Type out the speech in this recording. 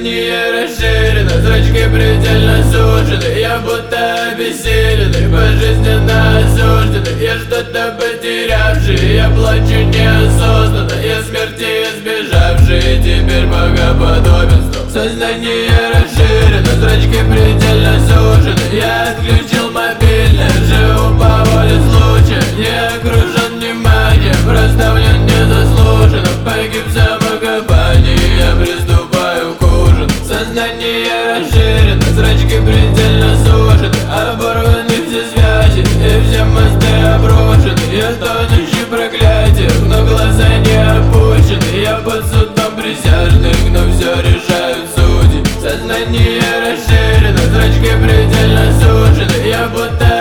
Сознание расширено, зрачки предельно сужены. Я будто обессиленный, пожизненно осужденный. Я что-то потерявший, я плачу неосознанно. Я смерти избежавший, теперь богоподобен. Сознание расширено, зрачки предельно сужены. Я отключил мобильный, живу по воле случая. Не окружен вниманием, проставлен незаслуженно. Погиб в самокопании, я приступаю к ужину. Сознание расширено, зрачки предельно сужены. Оборваны все связи и все мосты обрушены. Я тонущий в проклятиях, но глаза не опущены. Я под судом присяжных, но все решают судьи. Сознание расширено, зрачки предельно сужены. Я будто